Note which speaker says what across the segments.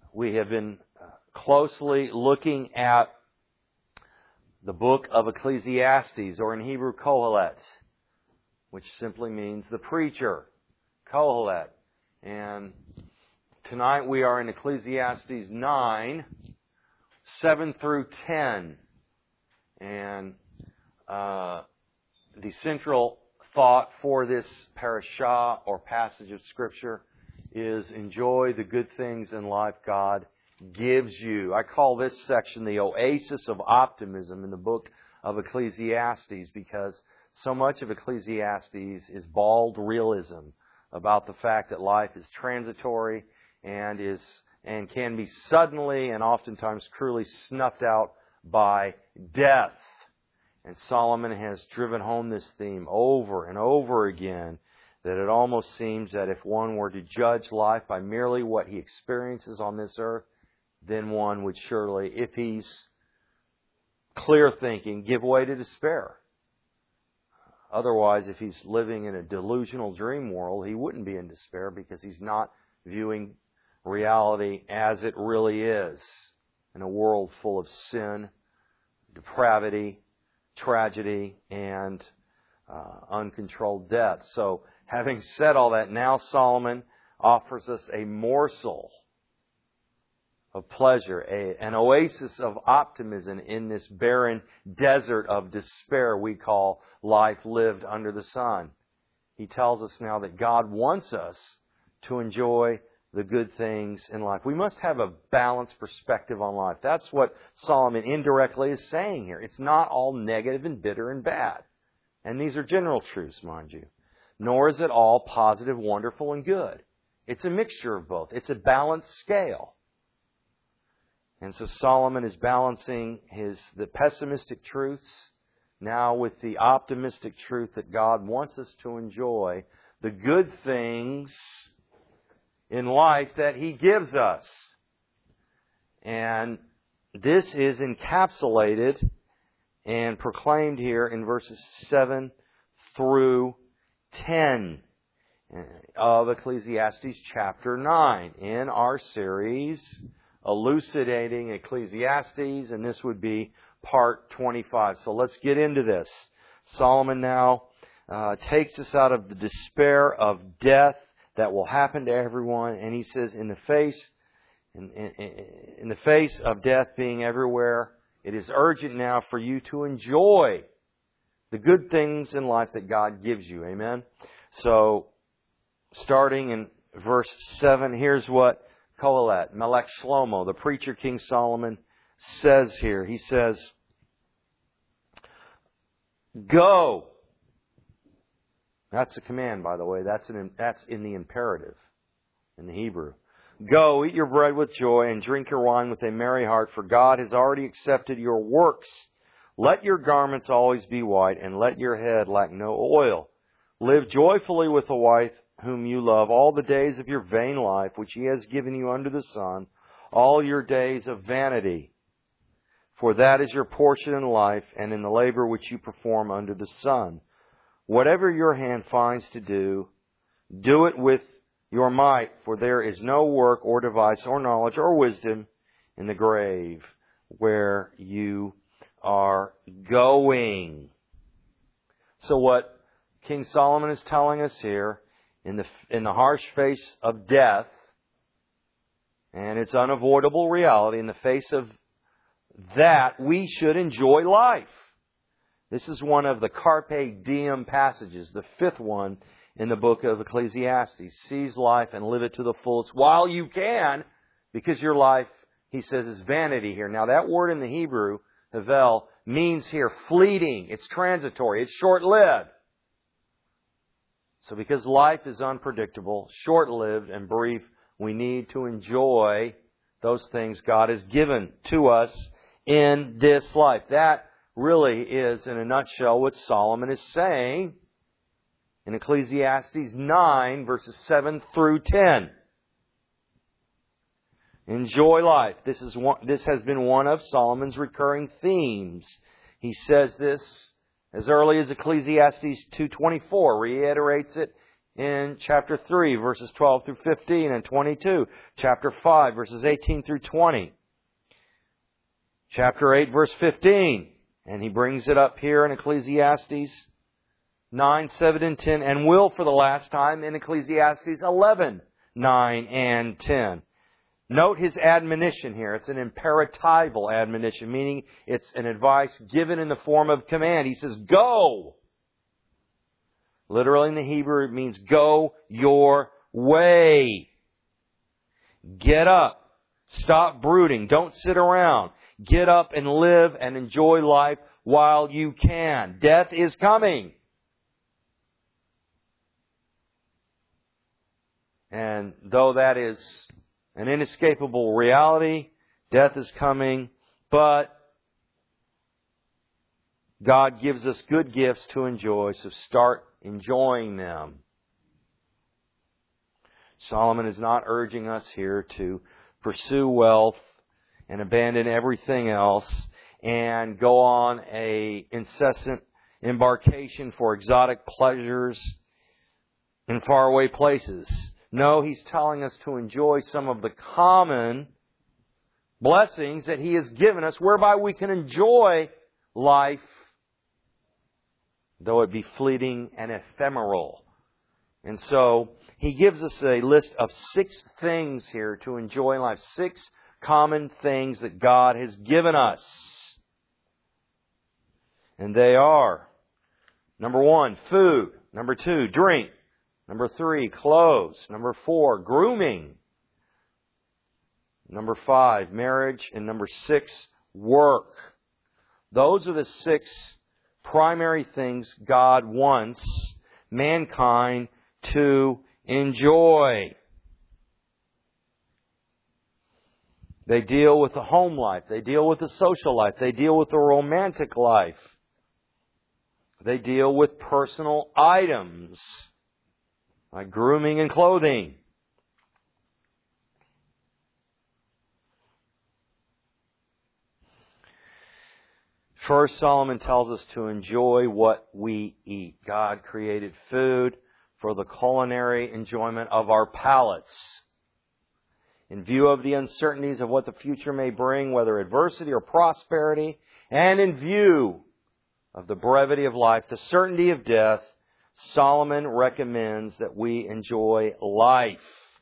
Speaker 1: We have been closely looking at the book of Ecclesiastes, or in Hebrew, Kohelet, which simply means the preacher. Kohelet. And tonight we are in Ecclesiastes 9, 7 through 10. And the central thought for this parashah or passage of Scripture is enjoy the good things in life God gives you. I call this section the oasis of optimism in the book of Ecclesiastes, because so much of Ecclesiastes is bald realism about the fact that life is transitory and can be suddenly and oftentimes cruelly snuffed out by death. And Solomon has driven home this theme over and over again, that it almost seems that if one were to judge life by merely what he experiences on this earth, then one would surely, if he's clear thinking, give way to despair. Otherwise, if he's living in a delusional dream world, he wouldn't be in despair, because he's not viewing reality as it really is, in a world full of sin, depravity, tragedy, and uncontrolled death. So, having said all that, now Solomon offers us a morsel of pleasure, an oasis of optimism in this barren desert of despair we call life lived under the sun. He tells us now that God wants us to enjoy the good things in life. We must have a balanced perspective on life. That's what Solomon indirectly is saying here. It's not all negative and bitter and bad. And these are general truths, mind you. Nor is it all positive, wonderful, and good. It's a mixture of both. It's a balanced scale. And so Solomon is balancing the pessimistic truths now with the optimistic truth that God wants us to enjoy the good things in life that He gives us. And this is encapsulated and proclaimed here in verses 7 through 10 of Ecclesiastes chapter 9 in our series Elucidating Ecclesiastes, and this would be part 25. So let's get into this. Solomon now takes us out of the despair of death that will happen to everyone, and he says, in the face of death being everywhere, it is urgent now for you to enjoy the good things in life that God gives you. Amen? So, starting in verse 7, here's what Kohelet, Melech Shlomo, the preacher King Solomon, says here. He says, go. That's a command, by the way. That's in the imperative, in the Hebrew. Go, eat your bread with joy and drink your wine with a merry heart, for God has already accepted your works. Let your garments always be white, and let your head lack no oil. Live joyfully with the wife whom you love all the days of your vain life, which He has given you under the sun, all your days of vanity. For that is your portion in life, and in the labor which you perform under the sun. Whatever your hand finds to do, do it with your might, for there is no work or device or knowledge or wisdom in the grave where you are going. So what King Solomon is telling us here, in the harsh face of death and its unavoidable reality, in the face of that, we should enjoy life. This is one of the Carpe Diem passages, the fifth one in the book of Ecclesiastes. Seize life and live it to the fullest while you can, because your life, he says, is vanity here. Now that word in the Hebrew, havel, means here fleeting. It's transitory. It's short-lived. So because life is unpredictable, short-lived, and brief, we need to enjoy those things God has given to us in this life. That really is, in a nutshell, what Solomon is saying in Ecclesiastes 9, verses 7 through 10. Enjoy life. This has been one of Solomon's recurring themes. He says this as early as Ecclesiastes 2:24, reiterates it in chapter 3, verses 12 through 15 and 22. Chapter 5, verses 18 through 20. Chapter 8, verse 15. And he brings it up here in Ecclesiastes 9, 7, and 10, and will for the last time in Ecclesiastes 11, 9, and 10. Note his admonition here. It's an imperatival admonition, meaning it's an advice given in the form of command. He says, go! Literally in the Hebrew, it means go your way. Get up. Stop brooding. Don't sit around. Get up and live and enjoy life while you can. Death is coming. And though that is an inescapable reality, death is coming, but God gives us good gifts to enjoy, so start enjoying them. Solomon is not urging us here to pursue wealth and abandon everything else and go on a incessant embarkation for exotic pleasures in faraway places. No, he's telling us to enjoy some of the common blessings that He has given us, whereby we can enjoy life, though it be fleeting and ephemeral. And so, he gives us a list of 6 things here to enjoy in life. 6 common things that God has given us. And they are, number 1, food. Number 2, drink. Number 3, clothes. Number 4, grooming. Number 5, marriage. And number 6, work. Those are the 6 primary things God wants mankind to enjoy. They deal with the home life. They deal with the social life. They deal with the romantic life. They deal with personal items like grooming and clothing. First, Solomon tells us to enjoy what we eat. God created food for the culinary enjoyment of our palates. In view of the uncertainties of what the future may bring, whether adversity or prosperity, and in view of the brevity of life, the certainty of death, Solomon recommends that we enjoy life,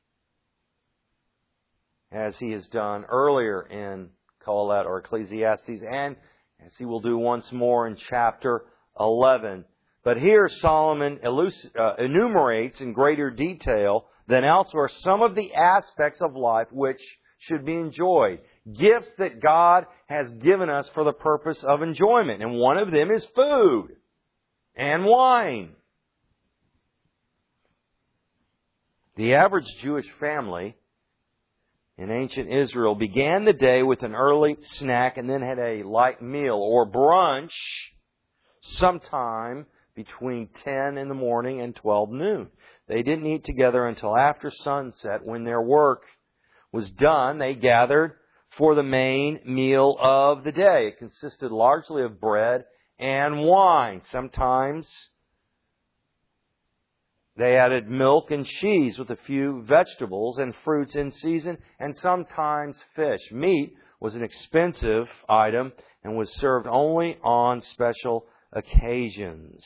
Speaker 1: as he has done earlier in Kohelet or Ecclesiastes, and as he will do once more in chapter 11. But here Solomon enumerates in greater detail than elsewhere some of the aspects of life which should be enjoyed. Gifts that God has given us for the purpose of enjoyment. And one of them is food and wine. The average Jewish family in ancient Israel began the day with an early snack and then had a light meal or brunch sometime between 10 in the morning and 12 noon. They didn't eat together until after sunset. When their work was done, they gathered for the main meal of the day. It consisted largely of bread and wine. Sometimes they added milk and cheese with a few vegetables and fruits in season, and sometimes fish. Meat was an expensive item and was served only on special occasions.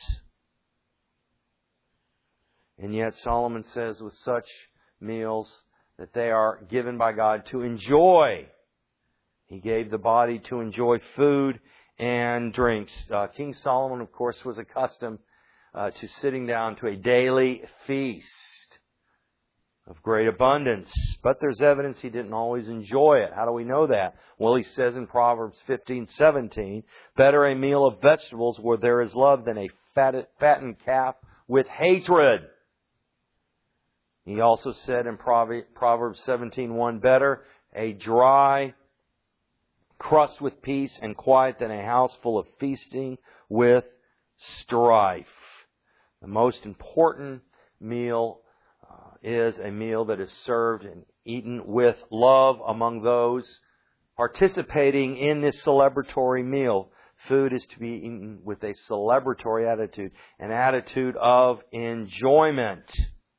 Speaker 1: And yet Solomon says with such meals that they are given by God to enjoy. He gave the body to enjoy food and drinks. King Solomon, of course, was accustomed to sitting down to a daily feast of great abundance. But there's evidence he didn't always enjoy it. How do we know that? Well, he says in Proverbs 15:17, better a meal of vegetables where there is love than a fattened calf with hatred. He also said in Proverbs 17:1, better a dry crust with peace and quiet than a house full of feasting with strife. The most important meal is a meal that is served and eaten with love among those participating in this celebratory meal. Food is to be eaten with a celebratory attitude, an attitude of enjoyment.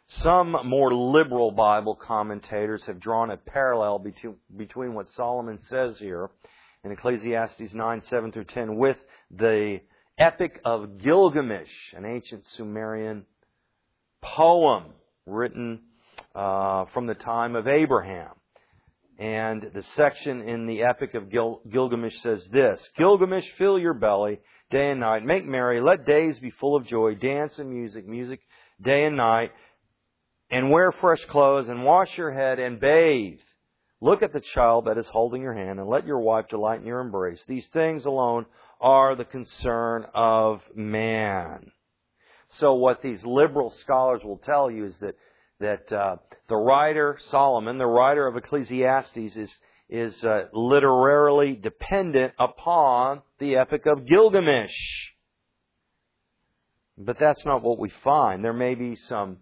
Speaker 1: Some more liberal Bible commentators have drawn a parallel between what Solomon says here in Ecclesiastes 9, 7 through 10 with the Epic of Gilgamesh, an ancient Sumerian poem written from the time of Abraham. And the section in the Epic of Gilgamesh says this: Gilgamesh, fill your belly day and night, make merry, let days be full of joy, dance and music day and night, and wear fresh clothes, and wash your head, and bathe. Look at the child that is holding your hand, and let your wife delight in your embrace. These things alone are the concern of man. So what these liberal scholars will tell you is that the writer, Solomon, the writer of Ecclesiastes, is literarily dependent upon the Epic of Gilgamesh. But that's not what we find. There may be some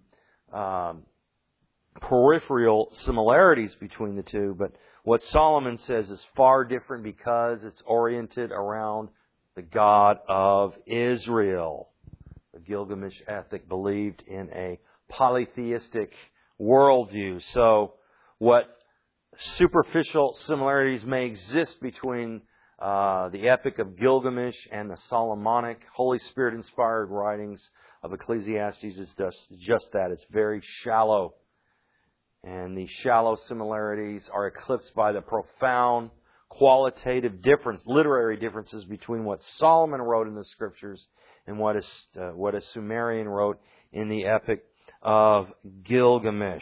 Speaker 1: peripheral similarities between the two, but what Solomon says is far different because it's oriented around the God of Israel. The Gilgamesh Epic believed in a polytheistic worldview. So what superficial similarities may exist between the Epic of Gilgamesh and the Solomonic, Holy Spirit-inspired writings of Ecclesiastes is just that. It's very shallow. And these shallow similarities are eclipsed by the profound qualitative literary differences between what Solomon wrote in the Scriptures and what a Sumerian wrote in the Epic of Gilgamesh.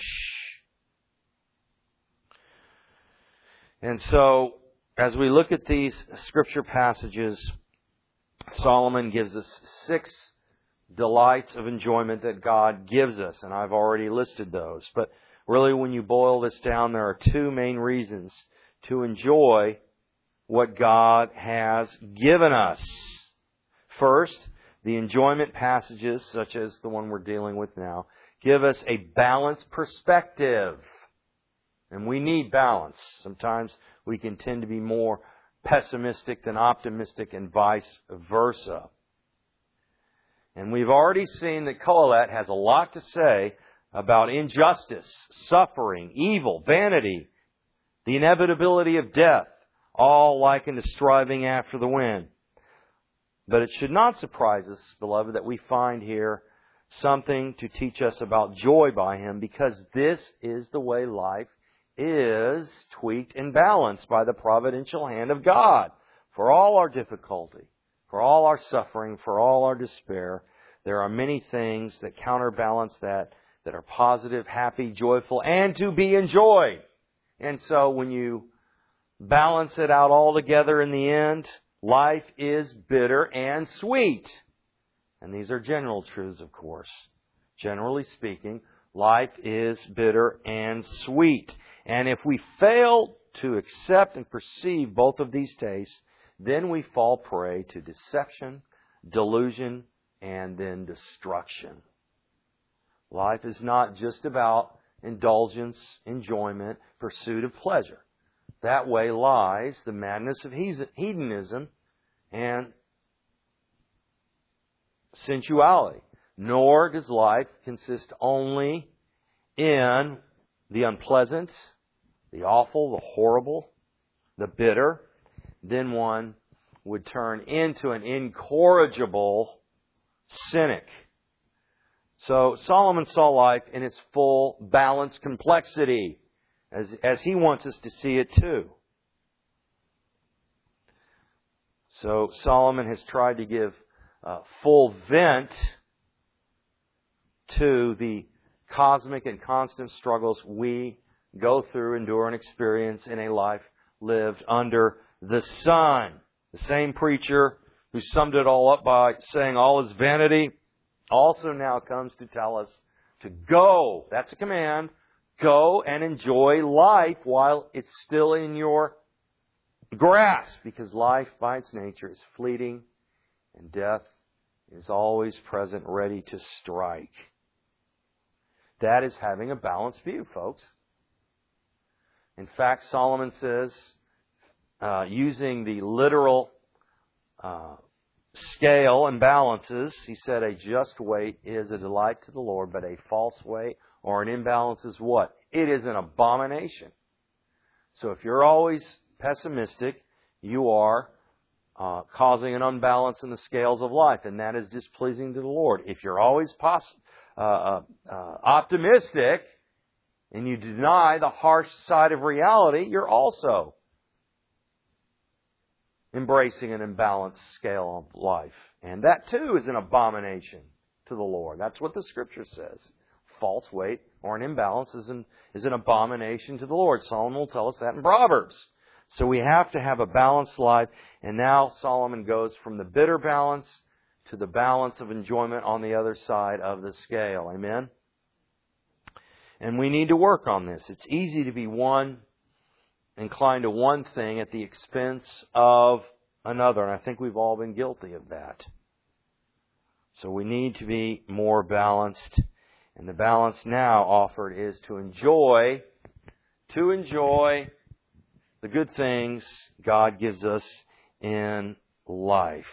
Speaker 1: And so, as we look at these Scripture passages, Solomon gives us 6 delights of enjoyment that God gives us, and I've already listed those. But really, when you boil this down, there are 2 main reasons to enjoy what God has given us. First, the enjoyment passages, such as the one we're dealing with now, give us a balanced perspective. And we need balance. Sometimes we can tend to be more pessimistic than optimistic and vice versa. And we've already seen that Kohelet has a lot to say about injustice, suffering, evil, vanity, the inevitability of death, all likened to striving after the wind. But it should not surprise us, beloved, that we find here something to teach us about joy by him, because this is the way life is tweaked and balanced by the providential hand of God. For all our difficulty, for all our suffering, for all our despair, there are many things that counterbalance that are positive, happy, joyful, and to be enjoyed. And so when you balance it out all together in the end, life is bitter and sweet. And these are general truths, of course. Generally speaking, life is bitter and sweet. And if we fail to accept and perceive both of these tastes, then we fall prey to deception, delusion, and then destruction. Life is not just about indulgence, enjoyment, pursuit of pleasure. That way lies the madness of hedonism and sensuality. Nor does life consist only in the unpleasant, the awful, the horrible, the bitter. Then one would turn into an incorrigible cynic. So Solomon saw life in its full, balanced complexity, as he wants us to see it too. So Solomon has tried to give full vent to the cosmic and constant struggles we go through, endure, and experience in a life lived under the sun. The same preacher who summed it all up by saying all is vanity also now comes to tell us to go. That's a command. Go and enjoy life while it's still in your grasp, because life by its nature is fleeting and death is always present, ready to strike. That is having a balanced view, folks. In fact, Solomon says, using the literal scale and balances, he said, a just weight is a delight to the Lord, but a false weight or an imbalance is what? It is an abomination. So if you're always pessimistic, you are causing an unbalance in the scales of life, and that is displeasing to the Lord. If you're always optimistic, and you deny the harsh side of reality, you're also embracing an imbalanced scale of life. And that too is an abomination to the Lord. That's what the Scripture says. False weight or an imbalance is an abomination to the Lord. Solomon will tell us that in Proverbs. So we have to have a balanced life. And now Solomon goes from the bitter balance to the balance of enjoyment on the other side of the scale. Amen? And we need to work on this. It's easy to be inclined to one thing at the expense of another. And I think we've all been guilty of that. So we need to be more balanced. And the balance now offered is to enjoy the good things God gives us in life.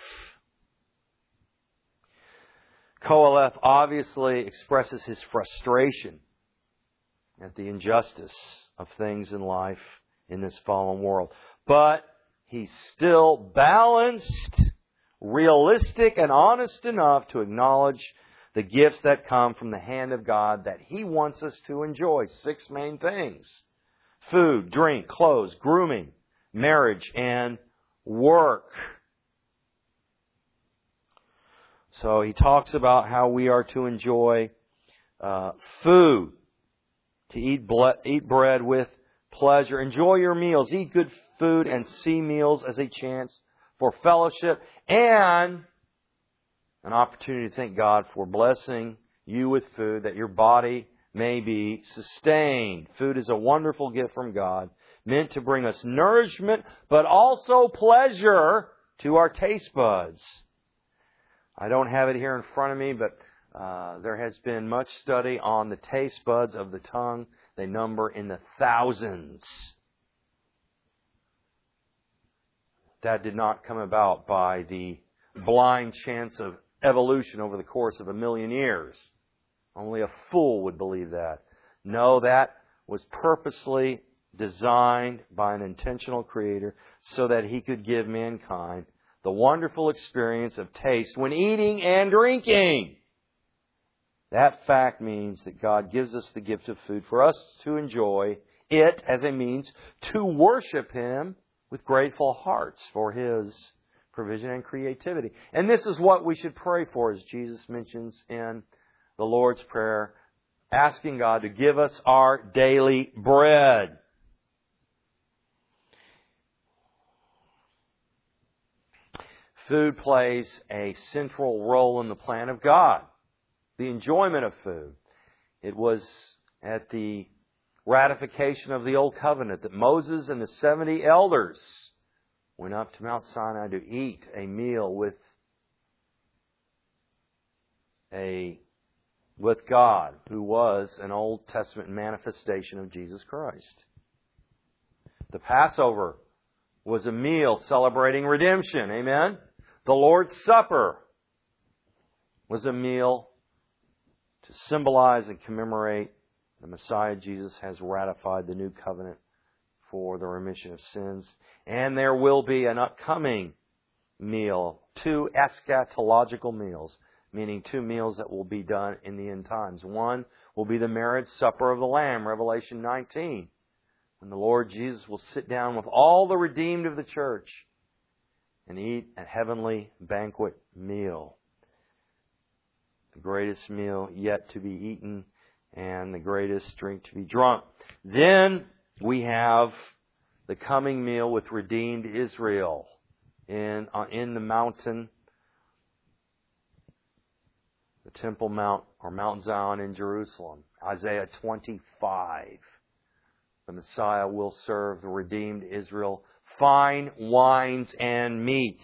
Speaker 1: Qoheleth obviously expresses his frustration at the injustice of things in life in this fallen world. But he's still balanced, realistic, and honest enough to acknowledge the gifts that come from the hand of God that He wants us to enjoy. 6 main things: food, drink, clothes, grooming, marriage, and work. So he talks about how we are to enjoy food, to eat bread with pleasure. Enjoy your meals. Eat good food and see meals as a chance for fellowship and an opportunity to thank God for blessing you with food that your body may be sustained. Food is a wonderful gift from God, meant to bring us nourishment, but also pleasure to our taste buds. I don't have it here in front of me, but there has been much study on the taste buds of the tongue. They number in the thousands. That did not come about by the blind chance of evolution over the course of 1,000,000 years. Only a fool would believe that. No, that was purposely designed by an intentional Creator so that He could give mankind the wonderful experience of taste when eating and drinking. That fact means that God gives us the gift of food for us to enjoy it as a means to worship Him with grateful hearts for His provision and creativity. And this is what we should pray for, as Jesus mentions in the Lord's Prayer, asking God to give us our daily bread. Food plays a central role in the plan of God. The enjoyment of food. It was at the ratification of the Old Covenant that Moses and the 70 elders went up to Mount Sinai to eat a meal with God, who was an Old Testament manifestation of Jesus Christ. The Passover was a meal celebrating redemption. Amen? The Lord's Supper was a meal to symbolize and commemorate the Messiah. Jesus has ratified the new covenant for the remission of sins. And there will be an upcoming meal, 2 eschatological meals, meaning 2 meals that will be done in the end times. One will be the marriage supper of the Lamb, Revelation 19, when the Lord Jesus will sit down with all the redeemed of the church and eat a heavenly banquet meal. The greatest meal yet to be eaten and the greatest drink to be drunk. Then we have the coming meal with redeemed Israel in the mountain, the Temple Mount or Mount Zion in Jerusalem. Isaiah 25. The Messiah will serve the redeemed Israel fine wines and meats.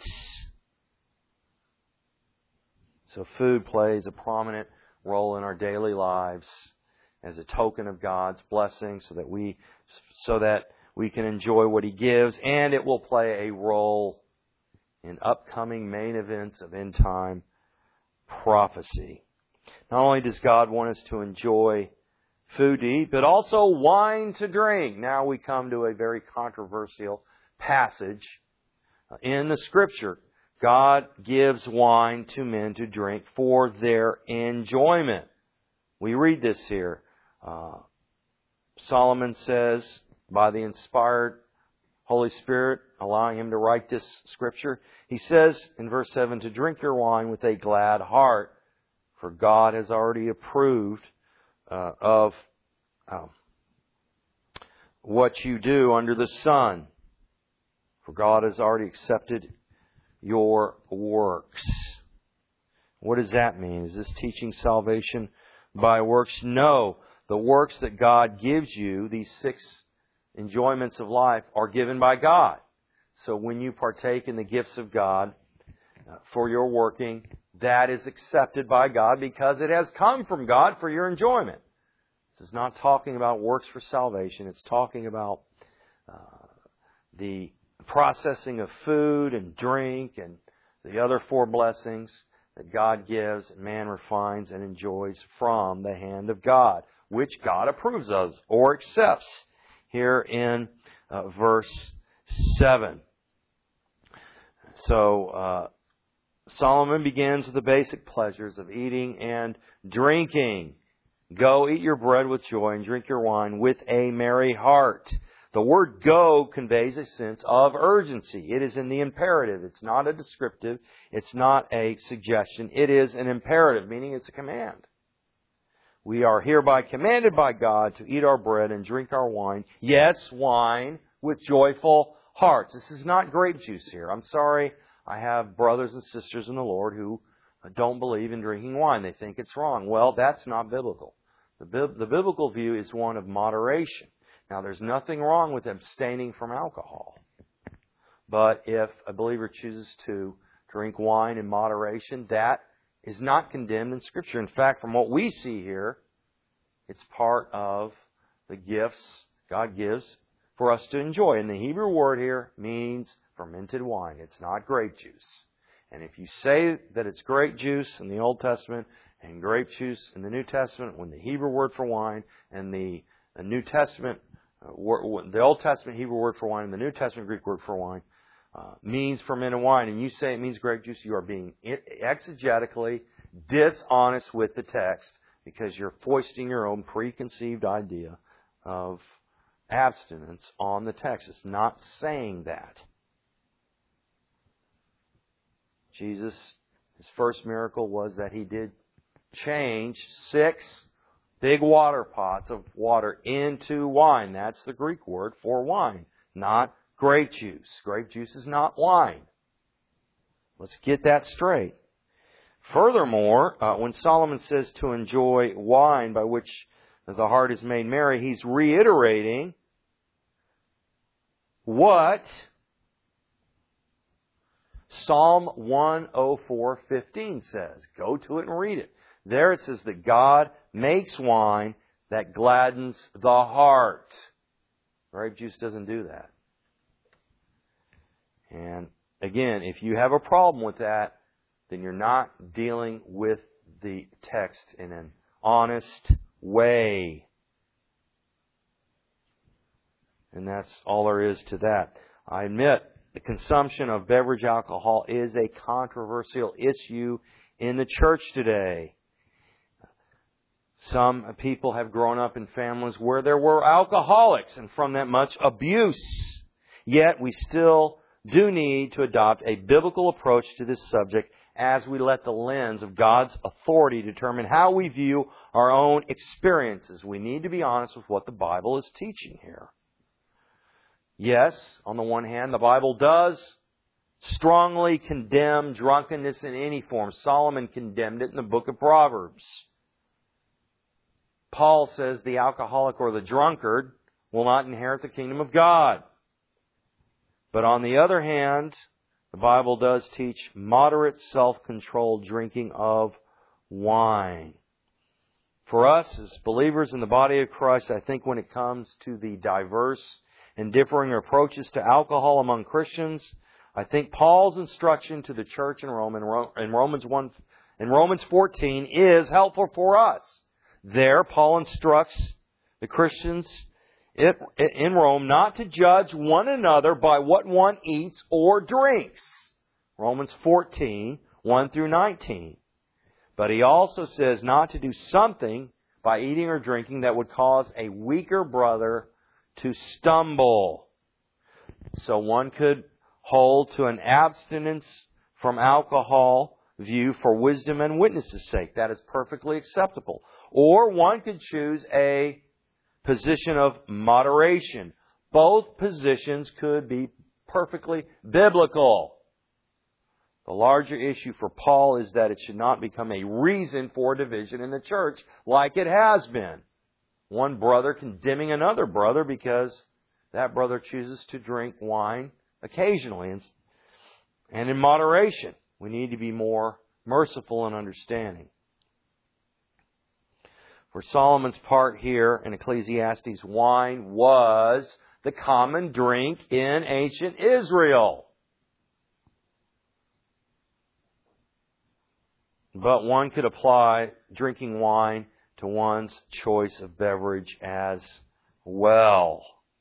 Speaker 1: So food plays a prominent role in our daily lives as a token of God's blessing so that we can enjoy what He gives, and it will play a role in upcoming main events of end time prophecy. Not only does God want us to enjoy food to eat, but also wine to drink. Now we come to a very controversial passage in the Scripture. God gives wine to men to drink for their enjoyment. We read this here. Solomon says, by the inspired Holy Spirit, allowing him to write this Scripture, he says in verse 7, to drink your wine with a glad heart, for God has already approved of what you do under the sun. For God has already accepted your works. What does that mean? Is this teaching salvation by works? No. The works that God gives you, these 6 enjoyments of life, are given by God. So when you partake in the gifts of God for your working, that is accepted by God because it has come from God for your enjoyment. This is not talking about works for salvation. It's talking about the processing of food and drink and the other 4 blessings that God gives and man refines and enjoys from the hand of God, which God approves of or accepts here in verse 7. So Solomon begins with the basic pleasures of eating and drinking. Go, eat your bread with joy and drink your wine with a merry heart. The word go conveys a sense of urgency. It is in the imperative. It's not a descriptive. It's not a suggestion. It is an imperative, meaning it's a command. We are hereby commanded by God to eat our bread and drink our wine. Yes, wine with joyful hearts. This is not grape juice here. I'm sorry. I have brothers and sisters in the Lord who don't believe in drinking wine. They think it's wrong. Well, that's not biblical. The biblical view is one of moderation. Now, there's nothing wrong with abstaining from alcohol. But if a believer chooses to drink wine in moderation, that is not condemned in Scripture. In fact, from what we see here, it's part of the gifts God gives for us to enjoy. And the Hebrew word here means fermented wine. It's not grape juice. And if you say that it's grape juice in the Old Testament and grape juice in the New Testament, when the Hebrew word for wine and the New Testament, the Old Testament Hebrew word for wine and the New Testament Greek word for wine means fermented wine, and you say it means grape juice, you are being exegetically dishonest with the text because you're foisting your own preconceived idea of abstinence on the text. It's not saying that. Jesus, his first miracle was that he did change 6 big water pots of water into wine. That's the Greek word for wine, not grape juice. Grape juice is not wine. Let's get that straight. Furthermore, when Solomon says to enjoy wine by which the heart is made merry, he's reiterating what Psalm 104:15 says. Go to it and read it. There it says that God makes wine that gladdens the heart. Grape juice doesn't do that. And again, if you have a problem with that, then you're not dealing with the text in an honest way. And that's all there is to that. I admit the consumption of beverage alcohol is a controversial issue in the church today. Some people have grown up in families where there were alcoholics and from that much abuse. Yet we still do need to adopt a biblical approach to this subject as we let the lens of God's authority determine how we view our own experiences. We need to be honest with what the Bible is teaching here. Yes, on the one hand, the Bible does strongly condemn drunkenness in any form. Solomon condemned it in the book of Proverbs. Paul says the alcoholic or the drunkard will not inherit the kingdom of God. But on the other hand, the Bible does teach moderate, self-controlled drinking of wine. For us as believers in the body of Christ, I think when it comes to the diverse and differing approaches to alcohol among Christians, I think Paul's instruction to the church in Rome in Romans 14 is helpful for us. There, Paul instructs the Christians in Rome not to judge one another by what one eats or drinks. Romans 14, 1 through 19. But he also says not to do something by eating or drinking that would cause a weaker brother to stumble. So one could hold to an abstinence from alcohol view for wisdom and witness' sake. That is perfectly acceptable. Or one could choose a position of moderation. Both positions could be perfectly biblical. The larger issue for Paul is that it should not become a reason for division in the church like it has been. One brother condemning another brother because that brother chooses to drink wine occasionally and in moderation. We need to be more merciful and understanding. For Solomon's part here in Ecclesiastes, wine was the common drink in ancient Israel. But one could apply drinking wine to one's choice of beverage as well.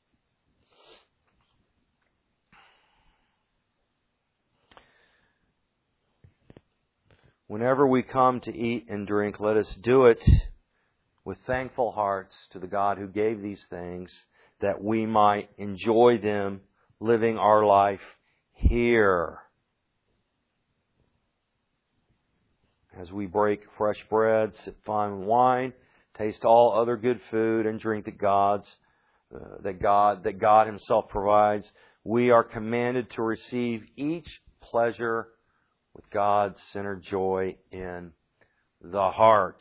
Speaker 1: Whenever we come to eat and drink, let us do it with thankful hearts to the God who gave these things, that we might enjoy them living our life here. As we break fresh bread, sip fine wine, taste all other good food, and drink that God Himself provides, we are commanded to receive each pleasure with God-centered joy in the heart.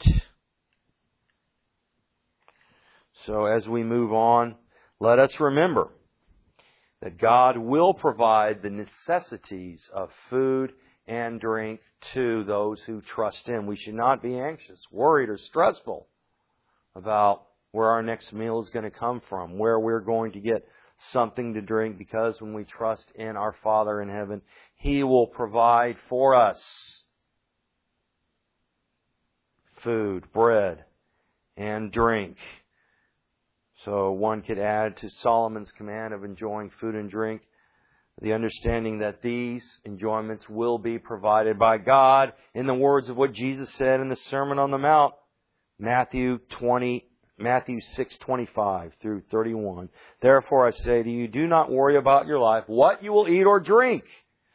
Speaker 1: So as we move on, let us remember that God will provide the necessities of food and drink to those who trust Him. We should not be anxious, worried, or stressful about where our next meal is going to come from, where we're going to get something to drink, because when we trust in our Father in heaven, He will provide for us food, bread, and drink. So one could add to Solomon's command of enjoying food and drink the understanding that these enjoyments will be provided by God in the words of what Jesus said in the Sermon on the Mount, Matthew 6:25 through 31. Therefore I say to you, do not worry about your life, what you will eat or drink.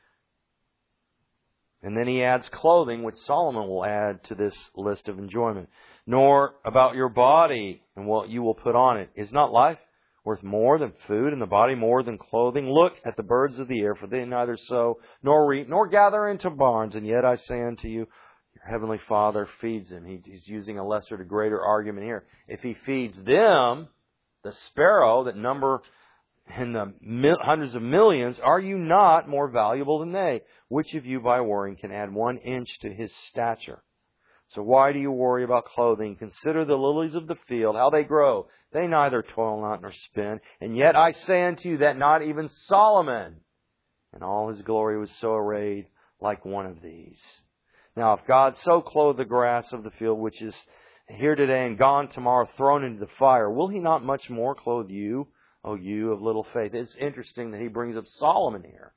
Speaker 1: And then he adds clothing, which Solomon will add to this list of enjoyment. Nor about your body and what you will put on it. Is not life worth more than food, and the body more than clothing? Look at the birds of the air, for they neither sow nor reap nor gather into barns, and yet I say unto you, your heavenly Father feeds them. He's using a lesser to greater argument here. If He feeds them, the sparrow that number in the hundreds of millions, are you not more valuable than they? Which of you by worrying can add 1 inch to his stature? So why do you worry about clothing? Consider the lilies of the field, how they grow. They neither toil not nor spin. And yet I say unto you that not even Solomon in all his glory was so arrayed like one of these. Now if God so clothed the grass of the field, which is here today and gone tomorrow, thrown into the fire, will He not much more clothe you, O you of little faith? It's interesting that he brings up Solomon here,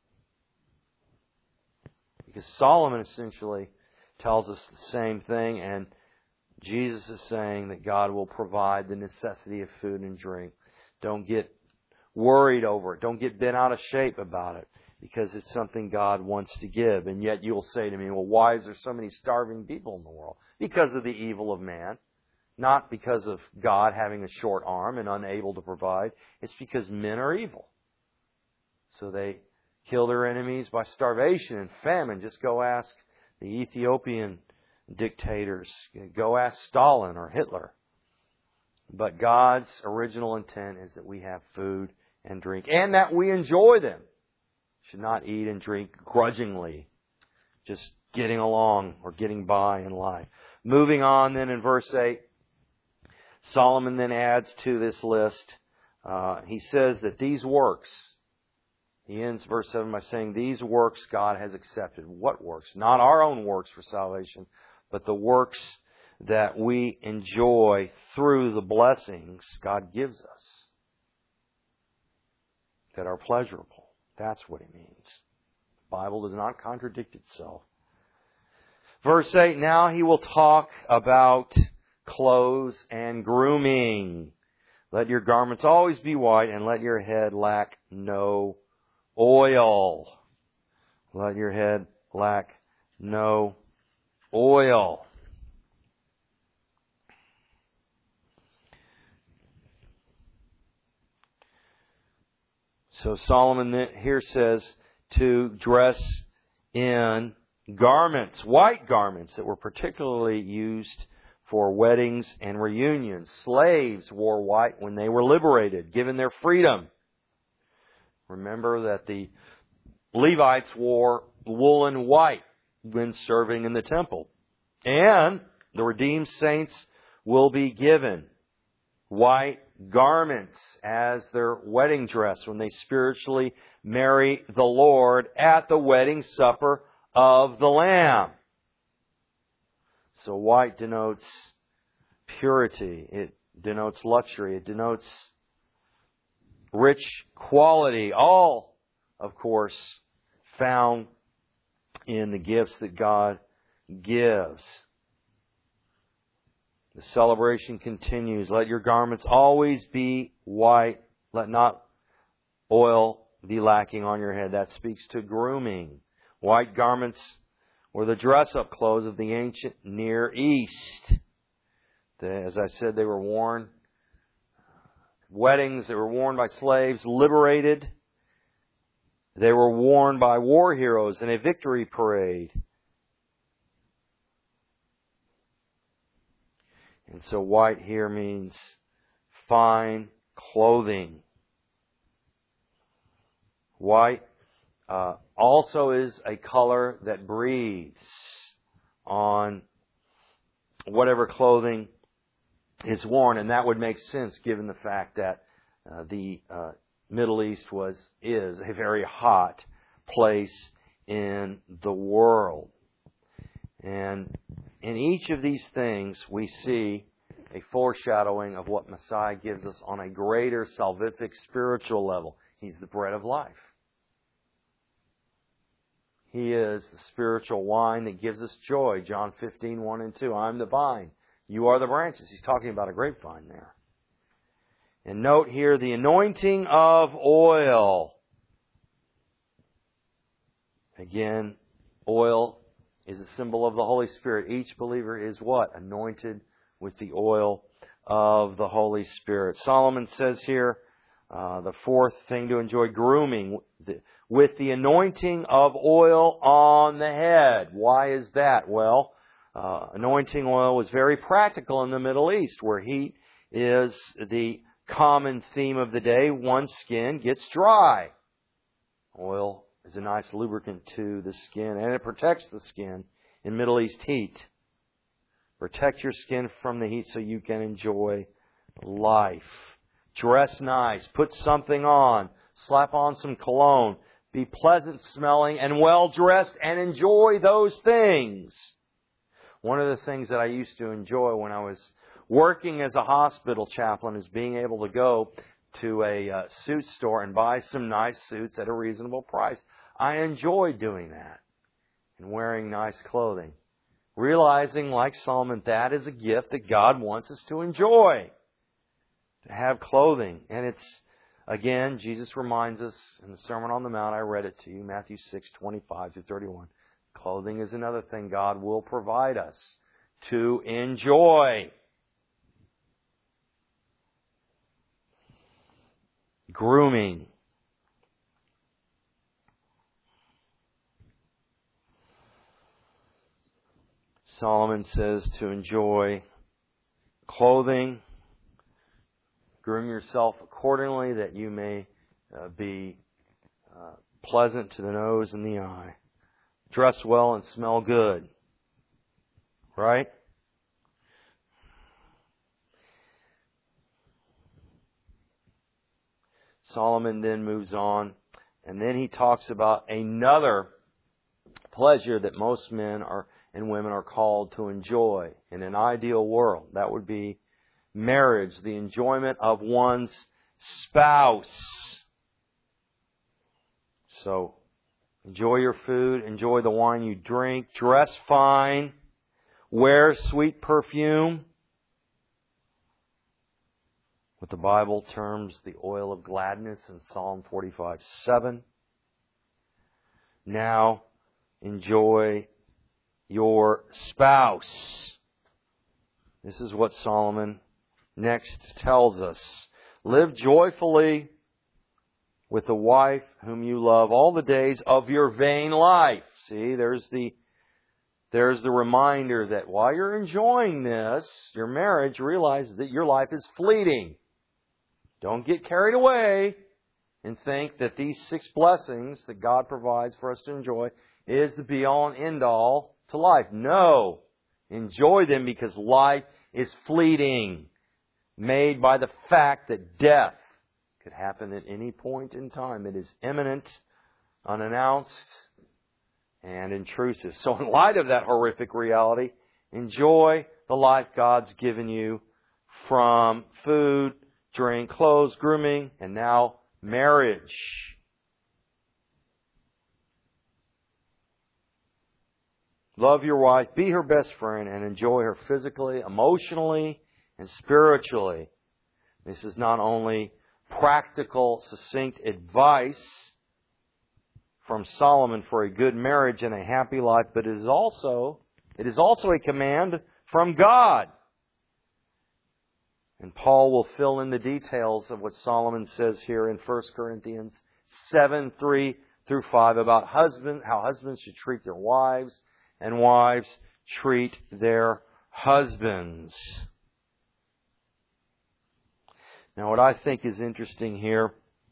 Speaker 1: because Solomon essentially tells us the same thing, and Jesus is saying that God will provide the necessity of food and drink. Don't get worried over it. Don't get bent out of shape about it, because it's something God wants to give. And yet you'll say to me, well, why is there so many starving people in the world? Because of the evil of man. Not because of God having a short arm and unable to provide. It's because men are evil. So they kill their enemies by starvation and famine. Just go ask the Ethiopian dictators. Go ask Stalin or Hitler. But God's original intent is that we have food and drink, and that we enjoy them. Should not eat and drink grudgingly, just getting along or getting by in life. Moving on then in verse 8, Solomon then adds to this list, he says that these works, he ends verse 7 by saying, these works God has accepted. What works? Not our own works for salvation, but the works that we enjoy through the blessings God gives us that are pleasurable. That's what it means. The Bible does not contradict itself. Verse 8, now he will talk about clothes and grooming. Let your garments always be white, and let your head lack no oil. Let your head lack no oil. So Solomon here says to dress in garments, white garments that were particularly used for weddings and reunions. Slaves wore white when they were liberated, given their freedom. Remember that the Levites wore woolen white when serving in the temple. And the redeemed saints will be given white garments as their wedding dress when they spiritually marry the Lord at the wedding supper of the Lamb. So white denotes purity. It denotes luxury. It denotes rich quality. All, of course, found in the gifts that God gives. The celebration continues. Let your garments always be white. Let not oil be lacking on your head. That speaks to grooming. White garments were the dress-up clothes of the ancient Near East. As I said, they were worn. Weddings, they were worn by slaves liberated. They were worn by war heroes in a victory parade. And so white here means fine clothing. White also is a color that breathes on whatever clothing is worn. And that would make sense given the fact that the Middle East is a very hot place in the world. And in each of these things, we see a foreshadowing of what Messiah gives us on a greater salvific spiritual level. He's the bread of life. He is the spiritual wine that gives us joy. John 15, 1 and 2. I'm the vine. You are the branches. He's talking about a grapevine there. And note here the anointing of oil. Again, oil is a symbol of the Holy Spirit. Each believer is what? Anointed with the oil of the Holy Spirit. Solomon says here, the fourth thing to enjoy, grooming with the anointing of oil on the head. Why is that? Well, anointing oil was very practical in the Middle East, where heat is the common theme of the day. One's skin gets dry. Oil is a nice lubricant to the skin, and it protects the skin in Middle East heat. Protect your skin from the heat so you can enjoy life. Dress nice. Put something on. Slap on some cologne. Be pleasant smelling and well dressed and enjoy those things. One of the things that I used to enjoy when I was working as a hospital chaplain is being able to go to a suit store and buy some nice suits at a reasonable price. I enjoy doing that and wearing nice clothing. Realizing, like Solomon, that is a gift that God wants us to enjoy. To have clothing. And it's, again, Jesus reminds us in the Sermon on the Mount, I read it to you, Matthew 6, 25 through 31. Clothing is another thing God will provide us to enjoy. Grooming. Solomon says to enjoy clothing. Groom yourself accordingly that you may be pleasant to the nose and the eye. Dress well and smell good. Right? Solomon then moves on, and then he talks about another pleasure that most men are and women are called to enjoy in an ideal world. That would be marriage, the enjoyment of one's spouse. So, enjoy your food, enjoy the wine you drink, dress fine, wear sweet perfume, what the Bible terms the oil of gladness in Psalm 45:7. Now, enjoy your spouse. This is what Solomon next tells us. Live joyfully with the wife whom you love all the days of your vain life. See, there's the reminder that while you're enjoying this, your marriage, realize that your life is fleeting. Don't get carried away and think that these 6 blessings that God provides for us to enjoy is the be-all and end-all to life. No. Enjoy them because life is fleeting, made by the fact that death could happen at any point in time. It is imminent, unannounced, and intrusive. So in light of that horrific reality, enjoy the life God's given you from food, drink, clothes, grooming, and now marriage. Love your wife, be her best friend, and enjoy her physically, emotionally, and spiritually. This is not only practical, succinct advice from Solomon for a good marriage and a happy life, but it is also a command from God. And Paul will fill in the details of what Solomon says here in 1 Corinthians 7:3-5 about how husbands should treat their wives and wives treat their husbands. Now, what I think is interesting here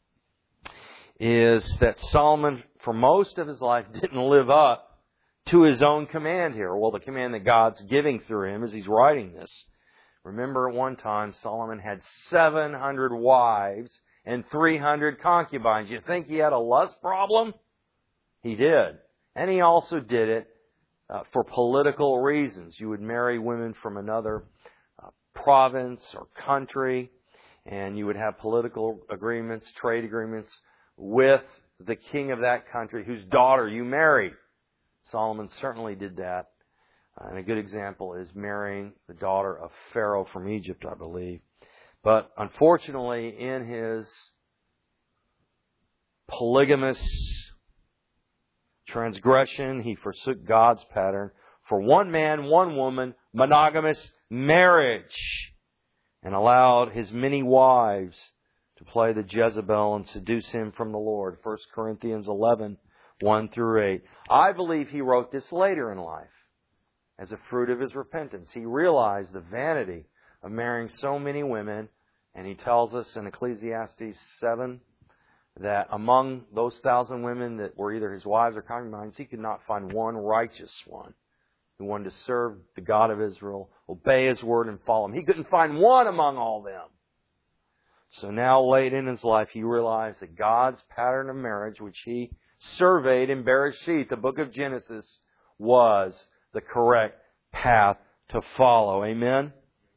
Speaker 1: is that Solomon, for most of his life, didn't live up to his own command here. Well, the command that God's giving through him as he's writing this. Remember, at one time, Solomon had 700 wives and 300 concubines. You think he had a lust problem? He did. And he also did it for political reasons. You would marry women from another province or country, and you would have political agreements, trade agreements with the king of that country whose daughter you married. Solomon certainly did that. And a good example is marrying the daughter of Pharaoh from Egypt, I believe. But unfortunately, in his polygamous transgression, he forsook God's pattern for one man, one woman, monogamous marriage, and allowed his many wives to play the Jezebel and seduce him from the Lord. 1 Corinthians 11:1-8. I believe he wrote this later in life as a fruit of his repentance. He realized the vanity of marrying so many women, and he tells us in Ecclesiastes 7 that among those 1,000 women that were either his wives or concubines, he could not find one righteous one who wanted to serve the God of Israel, obey His word, and follow Him. He couldn't find one among all them. So now, late in his life, he realized that God's pattern of marriage, which he surveyed in Bereshit, the book of Genesis, was the correct path to follow. Amen?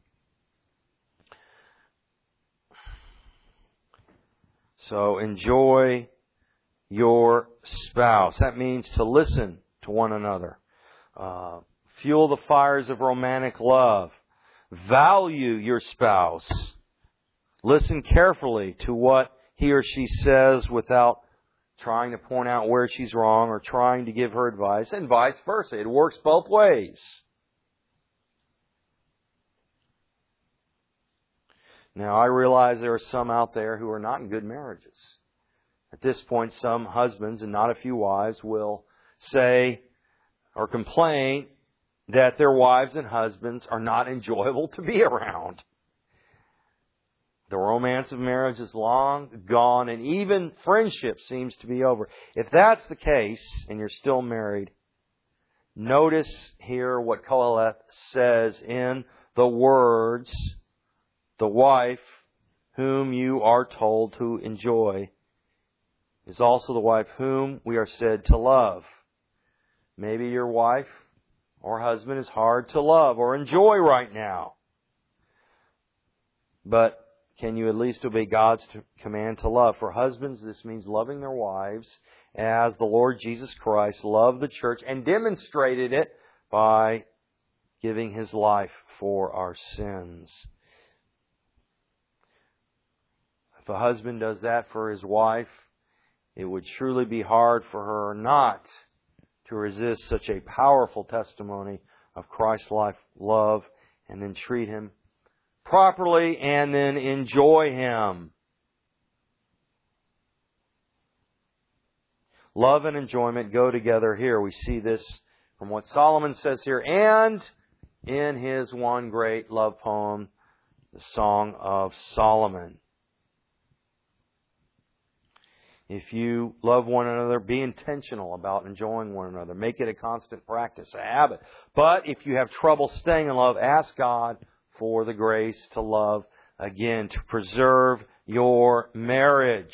Speaker 1: So enjoy your spouse. That means to listen to one another. Fuel the fires of romantic love. Value your spouse. Listen carefully to what he or she says without trying to point out where she's wrong or trying to give her advice, and vice versa. It works both ways. Now, I realize there are some out there who are not in good marriages. At this point, some husbands, and not a few wives, will say or complain that their wives and husbands are not enjoyable to be around. The romance of marriage is long gone, and even friendship seems to be over. If that's the case, and you're still married, notice here what Koheleth says in the words, the wife whom you are told to enjoy is also the wife whom we are said to love. Maybe your wife or husband is hard to love or enjoy right now. But can you at least obey God's command to love? For husbands, this means loving their wives as the Lord Jesus Christ loved the church and demonstrated it by giving His life for our sins. If a husband does that for his wife, it would truly be hard for her not to resist such a powerful testimony of Christ's life, love, and then treat him properly and then enjoy him. Love and enjoyment go together here. We see this from what Solomon says here and in his one great love poem, the Song of Solomon. If you love one another, be intentional about enjoying one another. Make it a constant practice, a habit. But if you have trouble staying in love, ask God for the grace to love again, to preserve your marriage.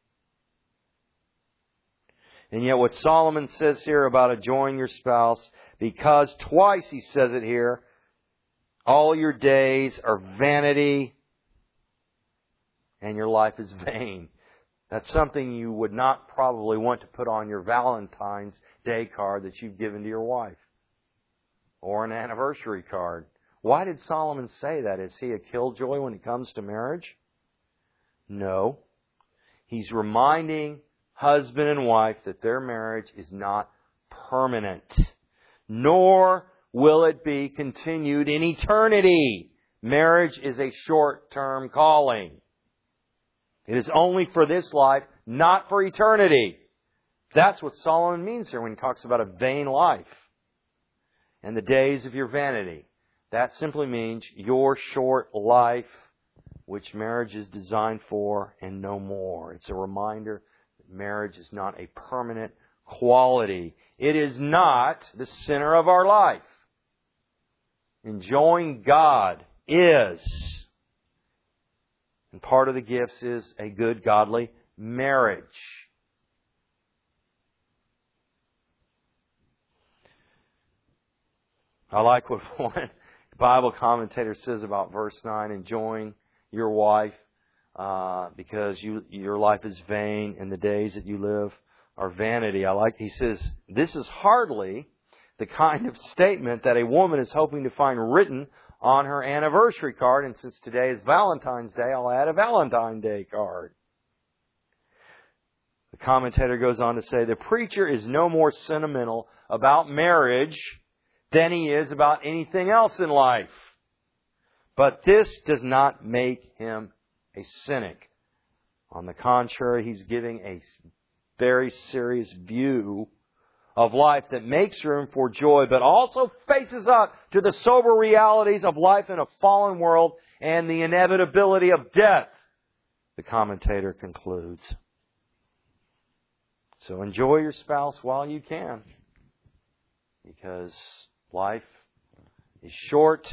Speaker 1: And yet what Solomon says here about enjoying your spouse, because twice he says it here, all your days are vanity and your life is vain. That's something you would not probably want to put on your Valentine's Day card that you've given to your wife. Or an anniversary card. Why did Solomon say that? Is he a killjoy when it comes to marriage? No. He's reminding husband and wife that their marriage is not permanent. Nor will it be continued in eternity. Marriage is a short-term calling. It is only for this life, not for eternity. That's what Solomon means here when he talks about a vain life and the days of your vanity. That simply means your short life, which marriage is designed for, and no more. It's a reminder that marriage is not a permanent quality. It is not the center of our life. Enjoying God is. And part of the gifts is a good, godly marriage. I like what one Bible commentator says about verse 9, enjoying your wife because your life is vain and the days that you live are vanity. He says, this is hardly the kind of statement that a woman is hoping to find written on her anniversary card, and since today is Valentine's Day, I'll add a Valentine's Day card. The commentator goes on to say, the preacher is no more sentimental about marriage than he is about anything else in life. But this does not make him a cynic. On the contrary, he's giving a very serious view of life that makes room for joy, but also faces up to the sober realities of life in a fallen world and the inevitability of death, the commentator concludes. So enjoy your spouse while you can, because life is short,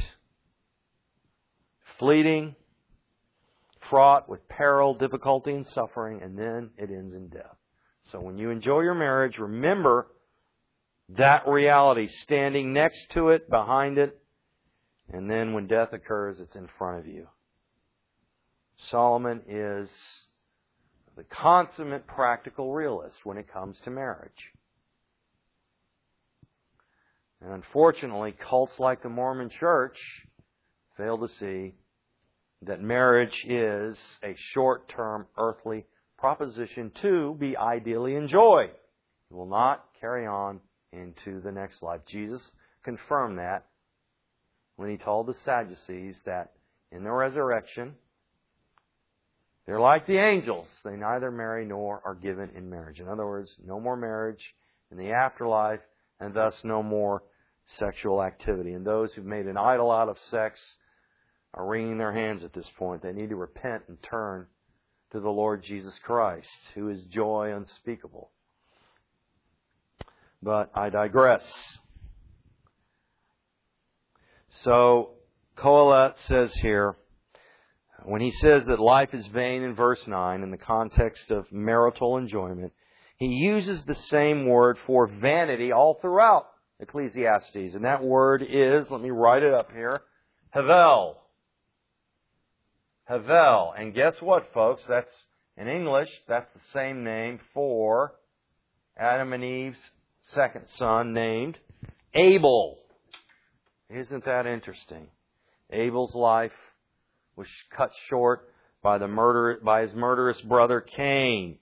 Speaker 1: fleeting, fraught with peril, difficulty, and suffering, and then it ends in death. So when you enjoy your marriage, remember that reality, standing next to it, behind it, and then when death occurs, it's in front of you. Solomon is the consummate practical realist when it comes to marriage. And unfortunately, cults like the Mormon Church fail to see that marriage is a short-term earthly proposition to be ideally enjoyed. It will not carry on into the next life. Jesus confirmed that when He told the Sadducees that in the resurrection, they're like the angels. They neither marry nor are given in marriage. In other words, no more marriage in the afterlife, and thus no more sexual activity. And those who've made an idol out of sex are wringing their hands at this point. They need to repent and turn to the Lord Jesus Christ, who is joy unspeakable. But I digress. So, Kohelet says here, when he says that life is vain in verse 9, in the context of marital enjoyment, he uses the same word for vanity all throughout Ecclesiastes. And that word is, let me write it up here, Havel. Havel. And guess what, folks? That's, in English, that's the same name for Adam and Eve's second son named Abel. Isn't that interesting? Abel's life was cut short by his murderous brother Cain.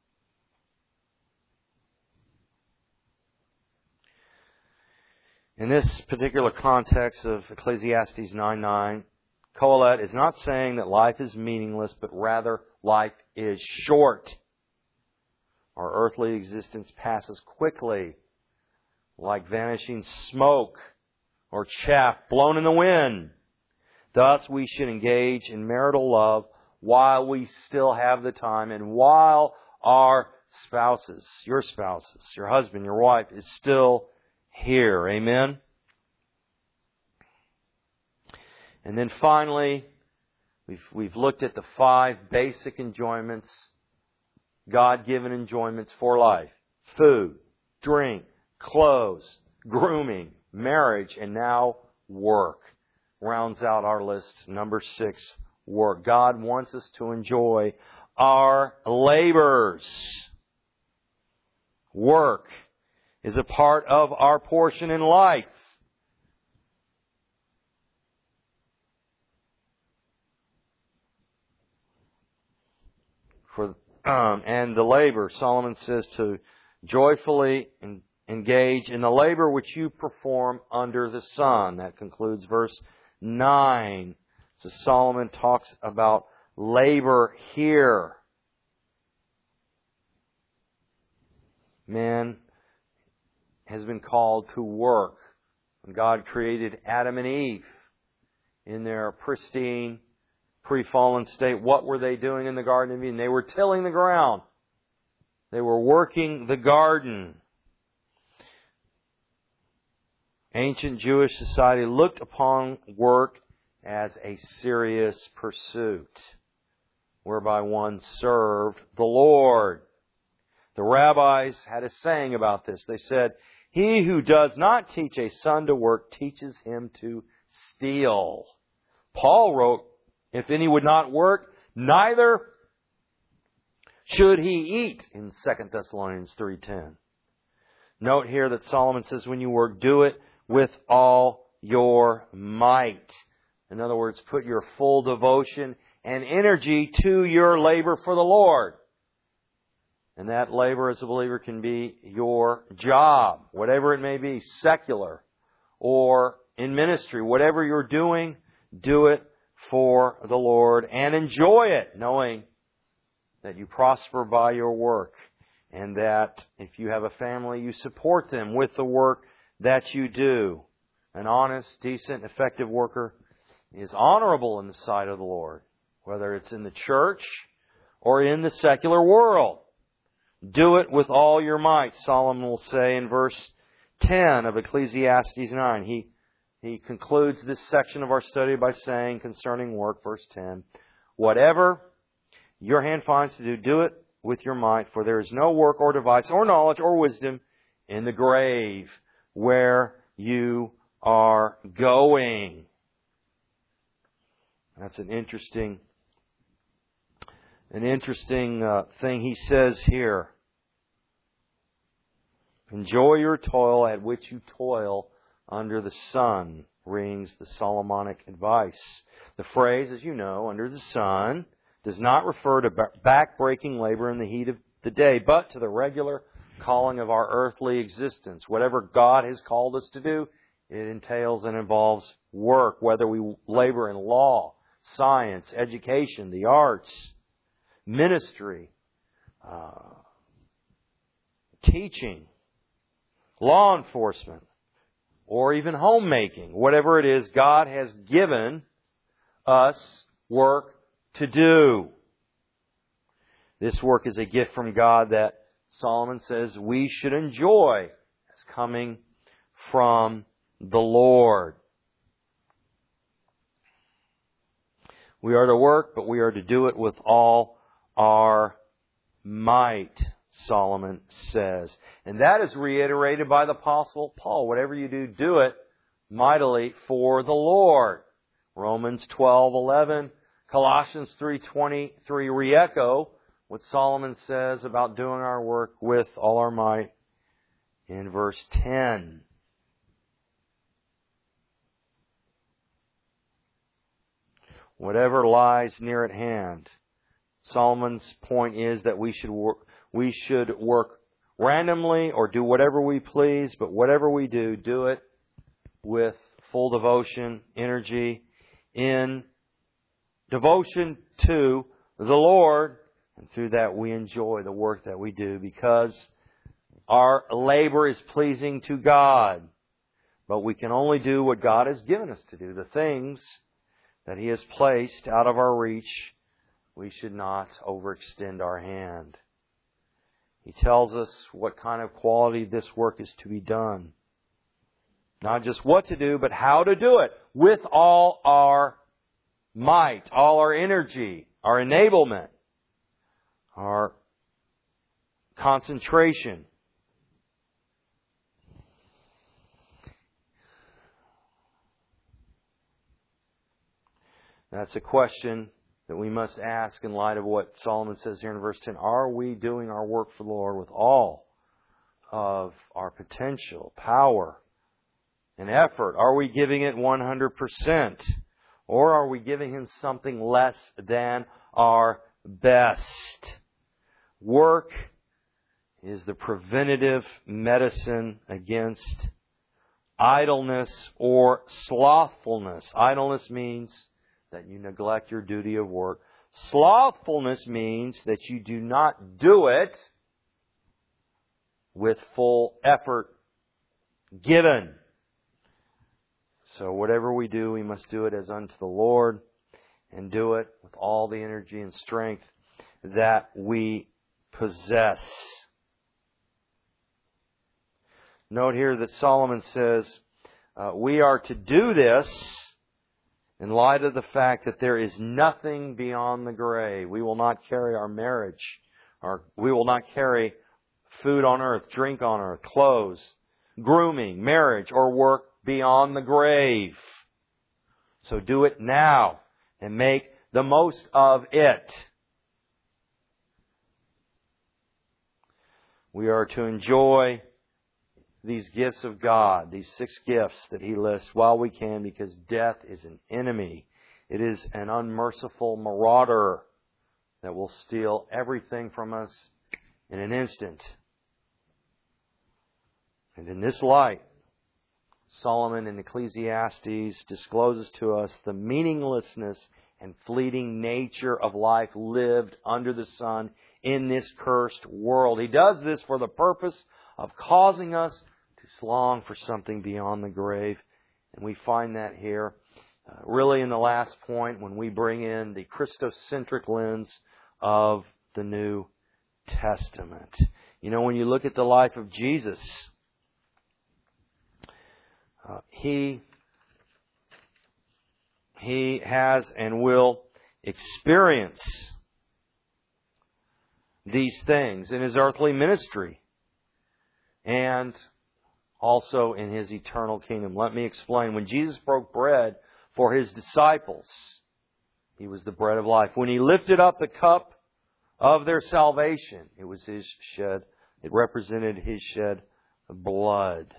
Speaker 1: In this particular context of Ecclesiastes 9:9, Kohelet is not saying that life is meaningless, but rather life is short. Our earthly existence passes quickly, like vanishing smoke or chaff blown in the wind. Thus, we should engage in marital love while we still have the time and while our spouses, your husband, your wife, is still here. Amen? And then finally, we've looked at the 5 basic enjoyments, God-given enjoyments for life. Food, drink, clothes, grooming, marriage, and now work. Rounds out our list. Number 6, work. God wants us to enjoy our labors. Work is a part of our portion in life. And the labor, Solomon says to joyfully engage in the labor which you perform under the sun. That concludes verse 9. So Solomon talks about labor here. Man has been called to work. When God created Adam and Eve in their pristine, pre-fallen state, what were they doing in the Garden of Eden? They were tilling the ground. They were working the garden. Ancient Jewish society looked upon work as a serious pursuit, whereby one served the Lord. The rabbis had a saying about this. They said, "He who does not teach a son to work teaches him to steal." Paul wrote, "If any would not work, neither should he eat," in 2 Thessalonians 3:10. Note here that Solomon says when you work, do it with all your might. In other words, put your full devotion and energy to your labor for the Lord. And that labor as a believer can be your job, whatever it may be, secular or in ministry. Whatever you're doing, do it for the Lord and enjoy it, knowing that you prosper by your work and that if you have a family, you support them with the work that you do. An honest, decent, effective worker is honorable in the sight of the Lord, whether it's in the church or in the secular world. Do it with all your might, Solomon will say in verse 10 of Ecclesiastes 9. He concludes this section of our study by saying concerning work, verse 10, "Whatever your hand finds to do, do it with your might, for there is no work or device or knowledge or wisdom in the grave where you are going." That's an interesting thing he says here. Enjoy your toil at which you toil under the sun, rings the Solomonic advice. The phrase, as you know, under the sun, does not refer to back-breaking labor in the heat of the day, but to the regular calling of our earthly existence. Whatever God has called us to do, it entails and involves work, whether we labor in law, science, education, the arts, ministry, teaching, law enforcement, or even homemaking. Whatever it is, God has given us work to do. This work is a gift from God that Solomon says we should enjoy as coming from the Lord. We are to work, but we are to do it with all our might. Solomon says. And that is reiterated by the Apostle Paul. Whatever you do, do it mightily for the Lord. Romans 12:11, Colossians 3:23 re-echo what Solomon says about doing our work with all our might in verse 10. Whatever lies near at hand. Solomon's point is that we should work randomly or do whatever we please, but whatever we do, do it with full devotion, energy, in devotion to the Lord. And through that we enjoy the work that we do because our labor is pleasing to God. But we can only do what God has given us to do. The things that He has placed out of our reach, we should not overextend our hand. He tells us what kind of quality this work is to be done. Not just what to do, but how to do it with all our might, all our energy, our enablement, our concentration. That's a question that we must ask in light of what Solomon says here in verse 10. Are we doing our work for the Lord with all of our potential, power, and effort? Are we giving it 100%? Or are we giving Him something less than our best? Work is the preventative medicine against idleness or slothfulness. Idleness means that you neglect your duty of work. Slothfulness means that you do not do it with full effort given. So whatever we do, we must do it as unto the Lord and do it with all the energy and strength that we possess. Note here that Solomon says we are to do this in light of the fact that there is nothing beyond the grave. We will not carry our marriage, we will not carry food on earth, drink on earth, clothes, grooming, marriage, or work beyond the grave. So do it now and make the most of it. We are to enjoy these gifts of God, these 6 gifts that He lists while we can, because death is an enemy. It is an unmerciful marauder that will steal everything from us in an instant. And in this light, Solomon in Ecclesiastes discloses to us the meaninglessness and fleeting nature of life lived under the sun in this cursed world. He does this for the purpose of causing us to long for something beyond the grave. And we find that here really in the last point when we bring in the Christocentric lens of the New Testament. You know, when you look at the life of Jesus, He has and will experience these things in His earthly ministry and also in His eternal kingdom. Let me explain. When Jesus broke bread for His disciples, He was the bread of life. When He lifted up the cup of their salvation, it was His shed. It represented His shed blood.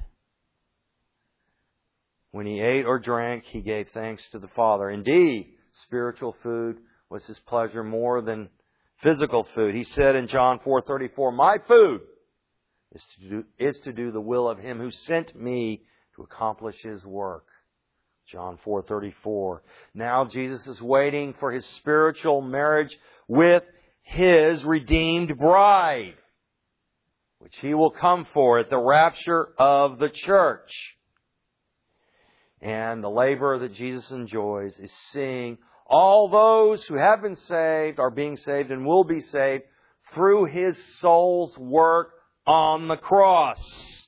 Speaker 1: When He ate or drank, He gave thanks to the Father. Indeed, spiritual food was His pleasure more than physical food. He said in John 4:34, "My food is to do the will of Him who sent me to accomplish His work." John 4:34. Now Jesus is waiting for His spiritual marriage with His redeemed bride, which He will come for at the rapture of the church. And the labor that Jesus enjoys is seeing all those who have been saved, are being saved, and will be saved through His soul's work on the cross.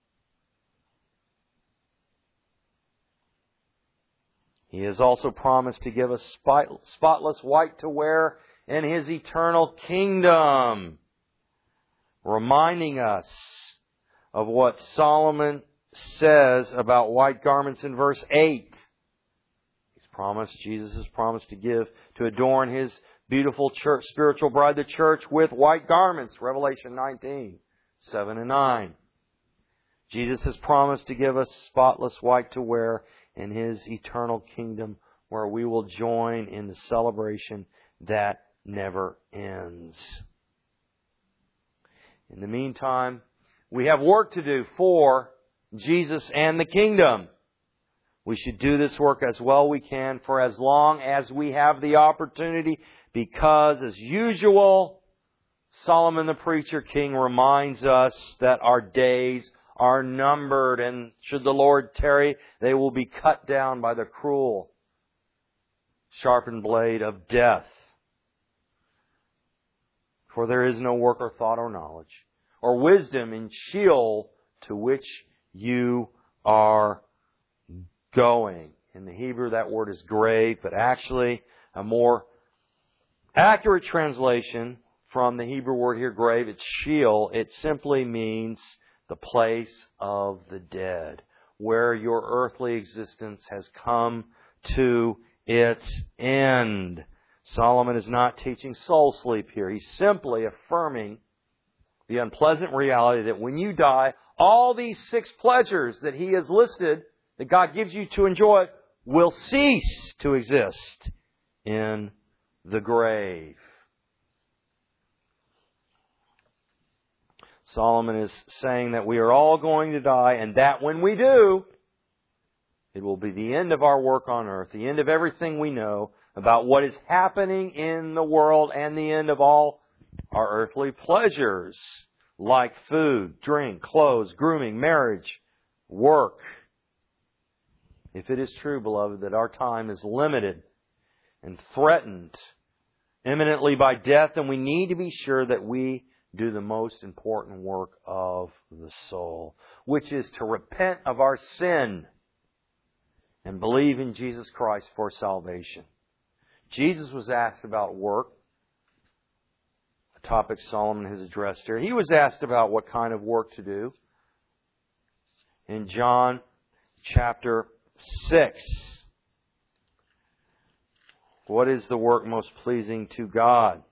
Speaker 1: He has also promised to give us spotless white to wear in His eternal kingdom. reminding us of what Solomon says about white garments in verse 8. Jesus has promised to adorn His beautiful church, spiritual bride, the church, with white garments. Revelation 19, 7 and 9. Jesus has promised to give us spotless white to wear in His eternal kingdom, where we will join in the celebration that never ends. In the meantime, we have work to do for Jesus and the kingdom. We should do this work as well we can for as long as we have the opportunity, because, as usual, Solomon the preacher king reminds us that our days are numbered, and should the Lord tarry, they will be cut down by the cruel, sharpened blade of death. For there is no work or thought or knowledge or wisdom in Sheol, to which you are going. In the Hebrew, that word is grave, but actually a more accurate translation from the Hebrew word here, grave, it's Sheol. It simply means the place of the dead, where your earthly existence has come to its end. Solomon is not teaching soul sleep here. He's simply affirming the unpleasant reality that when you die, all these 6 pleasures that he has listed, that God gives you to enjoy, will cease to exist in the grave. Solomon is saying that we are all going to die, and that when we do, it will be the end of our work on earth, the end of everything we know about what is happening in the world, and the end of all our earthly pleasures, like food, drink, clothes, grooming, marriage, work. If it is true, beloved, that our time is limited and threatened imminently by death, then we need to be sure that we do the most important work of the soul, which is to repent of our sin and believe in Jesus Christ for salvation. Jesus was asked about work, a topic Solomon has addressed here. He was asked about what kind of work to do. In John chapter 6, what is the work most pleasing to God?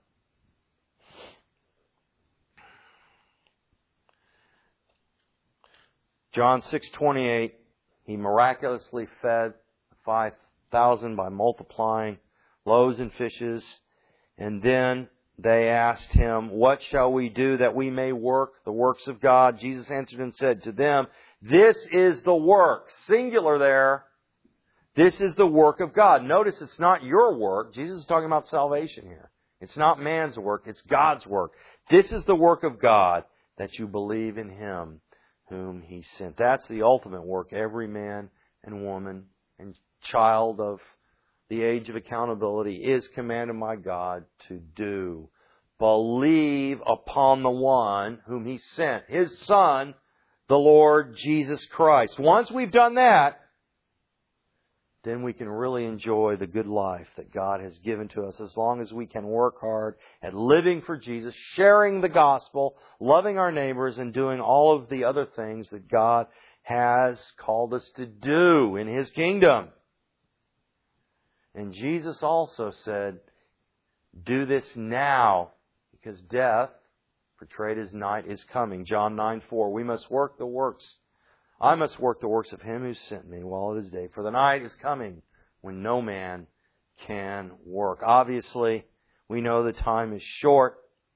Speaker 1: John 6:28, He miraculously fed 5,000 by multiplying loaves and fishes. And then they asked Him, what shall we do that we may work the works of God? Jesus answered and said to them, this is the work, singular there. This is the work of God. Notice it's not your work. Jesus is talking about salvation here. It's not man's work. It's God's work. This is the work of God, that you believe in Him whom He sent. That's the ultimate work every man and woman and child of the age of accountability is commanded by God to do. Believe upon the one whom He sent, His Son, the Lord Jesus Christ. Once we've done that, then we can really enjoy the good life that God has given to us, as long as we can work hard at living for Jesus, sharing the gospel, loving our neighbors, and doing all of the other things that God has called us to do in His kingdom. And Jesus also said, do this now, because death, portrayed as night, is coming. John 9:4. We must work the works. I must work the works of Him who sent me while it is day. For the night is coming when no man can work. Obviously, we know the time is short.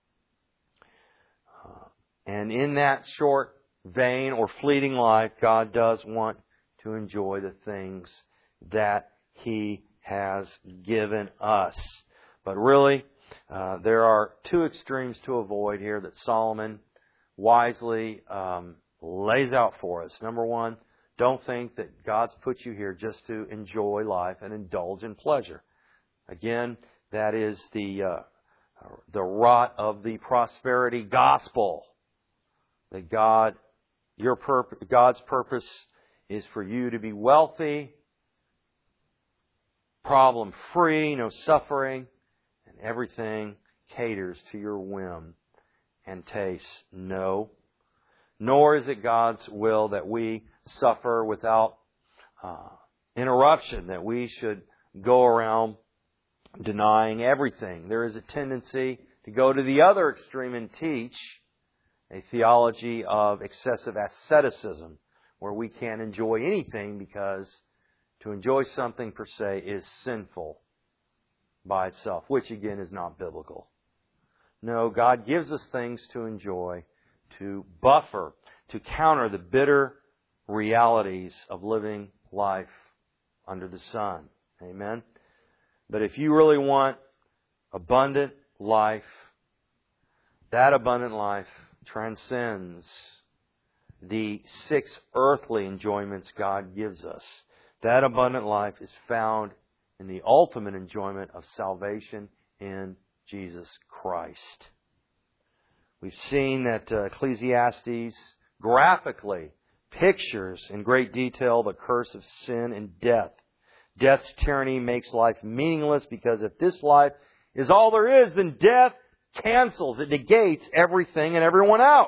Speaker 1: And in that short vein or fleeting life, God does want to enjoy the things that He has given us. But really, there are 2 extremes to avoid here that Solomon wisely lays out for us. Number 1, don't think that God's put you here just to enjoy life and indulge in pleasure. Again, that is the rot of the prosperity gospel. That God's purpose is for you to be wealthy, problem-free, no suffering, and everything caters to your whim and taste. No. Nor is it God's will that we suffer without interruption, that we should go around denying everything. There is a tendency to go to the other extreme and teach a theology of excessive asceticism, where we can't enjoy anything because to enjoy something per se is sinful by itself, which again is not biblical. No, God gives us things to enjoy, to buffer, to counter the bitter realities of living life under the sun. Amen? But if you really want abundant life, that abundant life transcends the 6 earthly enjoyments God gives us. That abundant life is found in the ultimate enjoyment of salvation in Jesus Christ. We've seen that Ecclesiastes graphically pictures in great detail the curse of sin and death. Death's tyranny makes life meaningless because if this life is all there is, then death cancels, it negates everything and everyone out.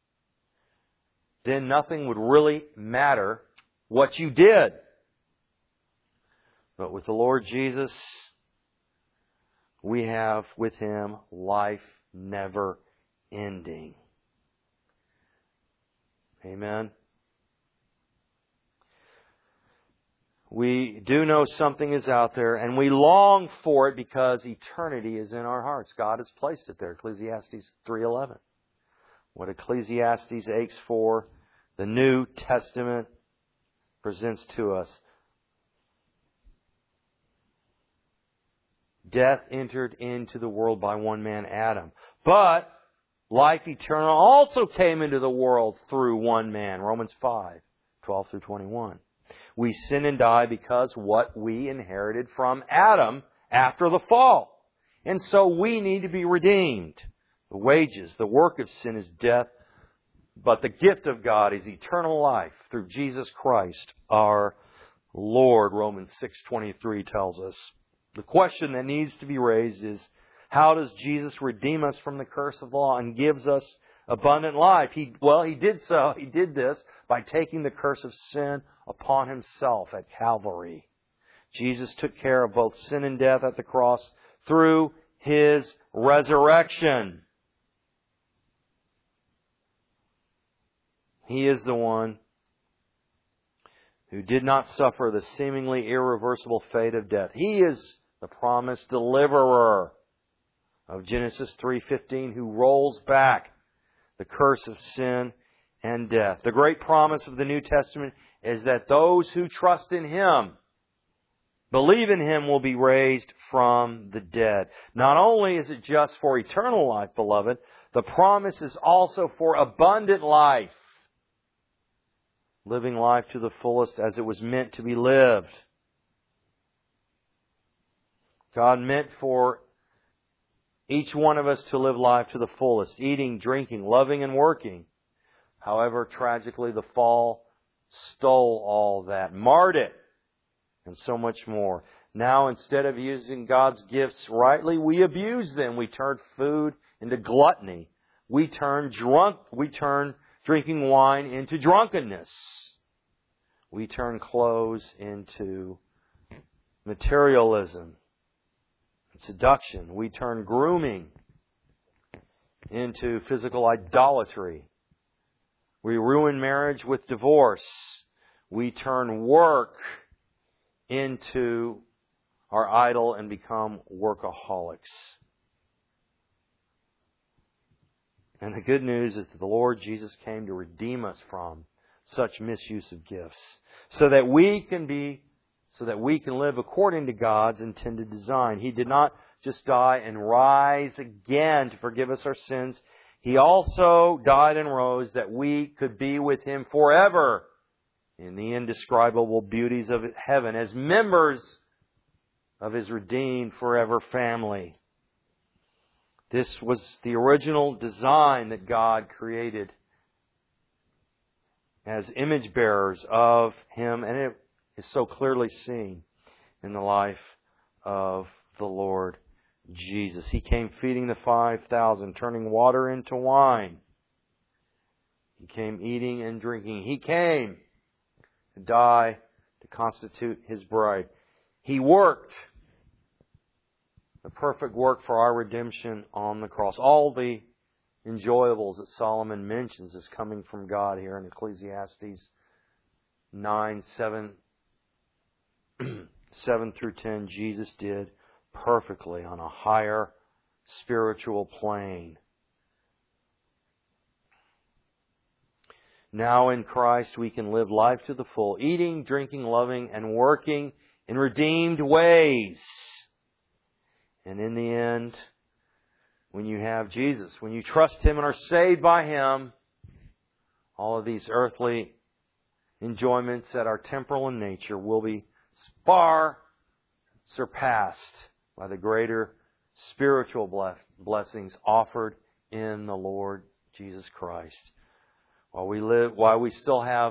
Speaker 1: Then nothing would really matter what you did. But with the Lord Jesus, we have with Him life never ending. Amen. We do know something is out there, and we long for it because eternity is in our hearts. God has placed it there. Ecclesiastes 3:11. What Ecclesiastes aches for, the New Testament presents to us. Death entered into the world by one man, Adam. But life eternal also came into the world through one man. Romans 5:12 through 21. We sin and die because what we inherited from Adam after the fall. And so we need to be redeemed. The wages, the work of sin is death, but the gift of God is eternal life through Jesus Christ our Lord. Romans 6:23 tells us. The question that needs to be raised is, how does Jesus redeem us from the curse of law and gives us abundant life? He did this by taking the curse of sin upon Himself at Calvary. Jesus took care of both sin and death at the cross through His resurrection. He is the one who did not suffer the seemingly irreversible fate of death. He is the promised deliverer of Genesis 3:15, who rolls back the curse of sin and death. The great promise of the New Testament is that those who trust in Him, believe in Him, will be raised from the dead. Not only is it just for eternal life, beloved, the promise is also for abundant life. Living life to the fullest as it was meant to be lived. God meant for each one of us to live life to the fullest, eating, drinking, loving, and working. However, tragically, the fall stole all that, marred it, and so much more. Now, instead of using God's gifts rightly, we abuse them. We turn food into gluttony. We turn drinking wine into drunkenness. We turn clothes into materialism. Seduction. We turn grooming into physical idolatry. We ruin marriage with divorce. We turn work into our idol and become workaholics. And the good news is that the Lord Jesus came to redeem us from such misuse of gifts, so that we can live according to God's intended design. He did not just die and rise again to forgive us our sins. He also died and rose that we could be with Him forever in the indescribable beauties of heaven as members of His redeemed forever family. This was the original design that God created as image bearers of Him, and it is so clearly seen in the life of the Lord Jesus. He came feeding the 5,000, turning water into wine. He came eating and drinking. He came to die to constitute His bride. He worked the perfect work for our redemption on the cross. All the enjoyables that Solomon mentions is coming from God here in Ecclesiastes 9, 7 through 10. Jesus did perfectly on a higher spiritual plane. Now in Christ we can live life to the full, eating, drinking, loving, and working in redeemed ways. And in the end, when you have Jesus, when you trust Him and are saved by Him, all of these earthly enjoyments that are temporal in nature will be far surpassed by the greater spiritual blessings offered in the Lord Jesus Christ. While we still have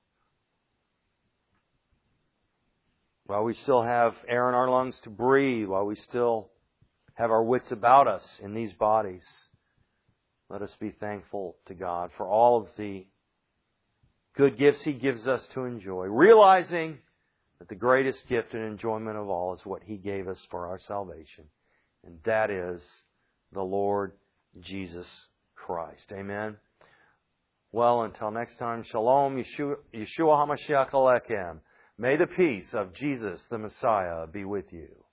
Speaker 1: air in our lungs to breathe, while we still have our wits about us in these bodies, let us be thankful to God for all of the good gifts He gives us to enjoy, realizing that the greatest gift and enjoyment of all is what He gave us for our salvation, and that is the Lord Jesus Christ. Amen. Well, until next time, Shalom, Yeshua HaMashiach Alechem. May the peace of Jesus the Messiah be with you.